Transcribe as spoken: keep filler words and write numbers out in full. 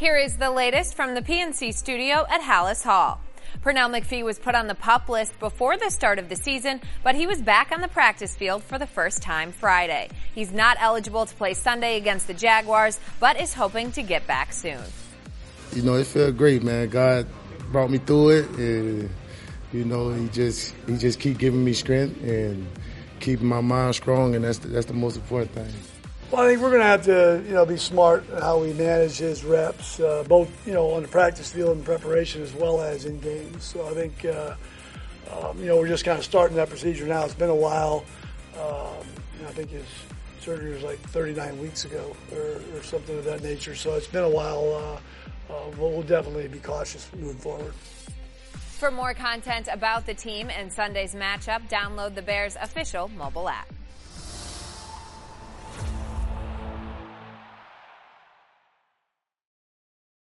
Here is the latest from the P N C studio at Halas Hall. Pernell McPhee was put on the PUP list before the start of the season, but he was back on the practice field for the first time Friday. He's not eligible to play Sunday against the Jaguars, but is hoping to get back soon. You know, it felt great, man. God brought me through it, and you know, he just he just keep giving me strength and keeping my mind strong, and that's the, that's the most important thing. Well, I think we're going to have to, you know, be smart in how we manage his reps, uh, both, you know, on the practice field and preparation as well as in games. So I think, uh, um, you know, we're just kind of starting that procedure now. It's been a while. Um, you know, I think his surgery was like thirty-nine weeks ago or, or something of that nature. So it's been a while. Uh, uh, we'll, we'll definitely be cautious moving forward. For more content about the team and Sunday's matchup, download the Bears' official mobile app.